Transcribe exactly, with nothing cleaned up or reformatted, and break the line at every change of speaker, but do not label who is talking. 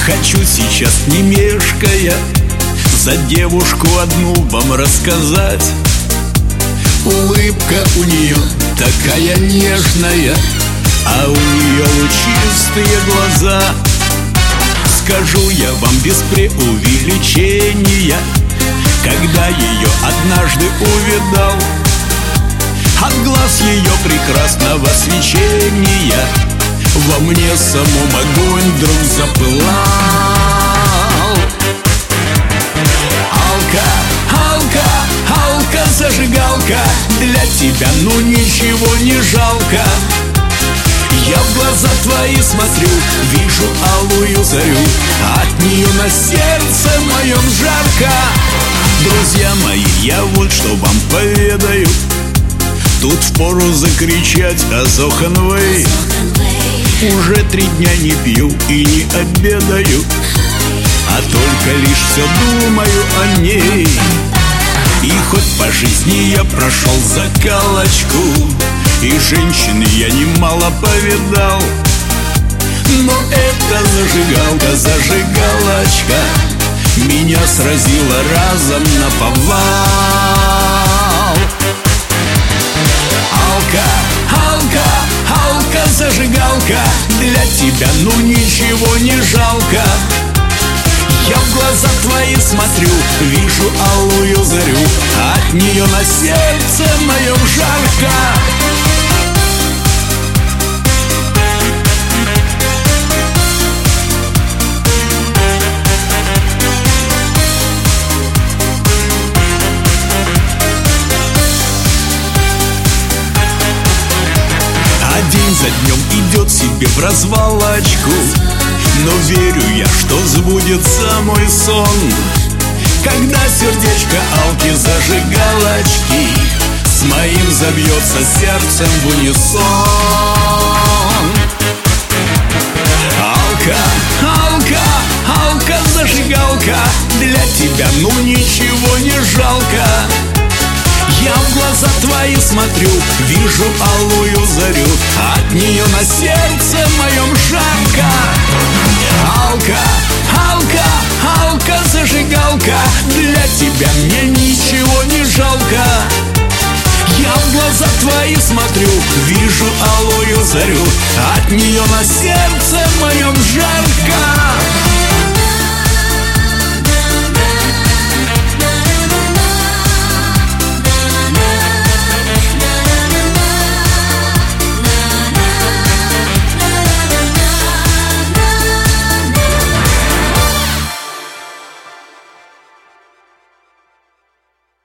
Хочу сейчас, не мешкая, за девушку одну вам рассказать. Улыбка у нее такая нежная, а у нее лучистые глаза. Скажу я вам без преувеличения, когда ее однажды увидал, от глаз ее прекрасного свечения во мне самом огонь вдруг запылал. Алка, алка, алка, зажигалка, для тебя ну ничего не жалко. Я в глаза твои смотрю, вижу алую зарю, от нее на сердце моем жарко. Друзья мои, я вот что вам поведаю, тут впору закричать Азоханвей. Уже три дня не пью и не обедаю, а только лишь все думаю о ней. И хоть по жизни я прошел закалочку, и женщин я немало повидал, но эта зажигалка, зажигалочка меня сразила разом наповал. Алка, алка, алка, зажигалка, для тебя ну ничего не жалко. Я в глаза твои смотрю, вижу алую зарю, от нее на сердце моем жарко. День за днем идет себе в развалочку, но верю я, что сбудется мой сон, когда сердечко алки зажигалочки с моим забьется сердцем в унисон. Алка, алка, алка, зажигалка, для тебя ну ничего не жалко. Я в глаза твои смотрю, вижу алую зарю, от нее на сердце моем жарко. Алка, алка, алка, зажигалка, для тебя мне ничего не жалко. Я в глаза твои смотрю, вижу алую зарю, от нее на сердце моем жарко.